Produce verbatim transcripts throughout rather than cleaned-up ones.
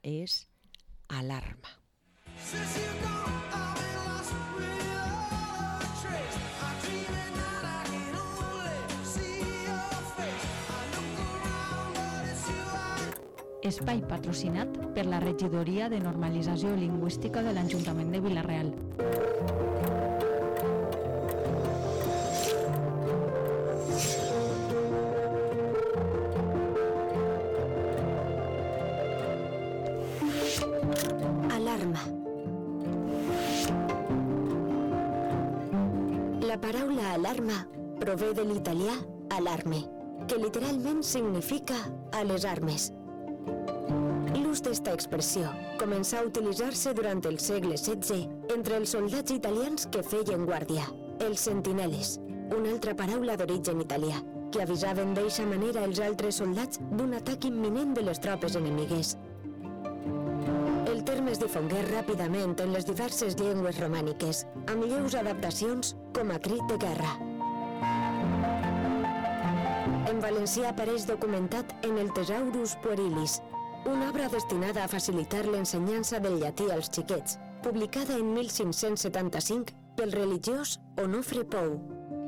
és alarma. Espai patrocinat per la Regidoria de Normalització Lingüística de l'Ajuntament de Vila-real. Alarma. La paraula alarma prové de l'italià alarme, que literalment significa a les armes. L'ús d'esta expressió començà a utilitzar-se durant el segle setze entre els soldats italians que feien guàrdia, els sentineles, una altra paraula d'origen italià, que avisaven d'eixa manera els altres soldats d'un atac imminent de les tropes enemigues. El terme es difongué ràpidament en les diverses llengües romàniques, amb lleus adaptacions com a crit de guerra. En valencià apareix documentat en el Thesaurus Puerilis, una obra destinada a facilitar l'ensenyança del llatí als xiquets, publicada en mil cinc-cents setanta-cinc pel religiós Onofre Pou.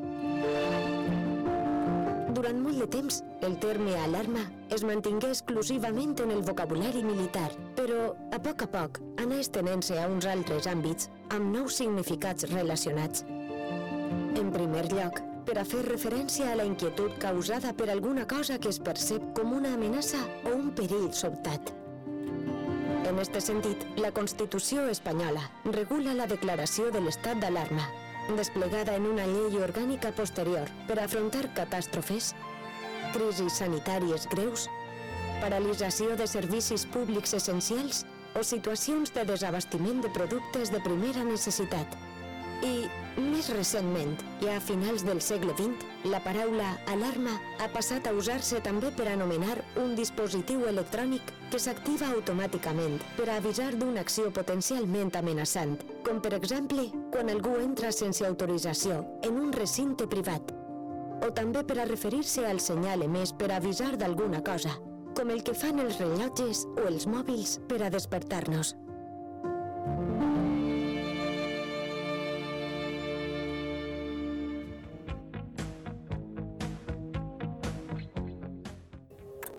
Durant molt de temps, el terme alarma es mantingué exclusivament en el vocabulari militar, però a poc a poc anà estenent-se a uns altres àmbits amb nous significats relacionats. En primer lloc, per a fer referència a la inquietud causada per alguna cosa que es percep com una amenaça o un perill sobtat. En este sentit, la Constitució espanyola regula la declaració de l'estat d'alarma, desplegada en una llei orgànica posterior per afrontar catàstrofes, crisis sanitàries greus, paralització de servicis públics essencials o situacions de desabastiment de productes de primera necessitat. I, més recentment, ja a finals del segle vint, la paraula alarma ha passat a usar-se també per anomenar un dispositiu electrònic que s'activa automàticament per a avisar d'una acció potencialment amenaçant, com per exemple quan algú entra sense autorització en un recinte privat, o també per a referir-se al senyal emès per a avisar d'alguna cosa, com el que fan els rellotges o els mòbils per a despertar-nos.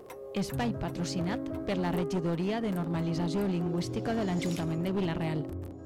Espai patrocinat per la Regidoria de Normalització Lingüística de l'Ajuntament de Vila-real.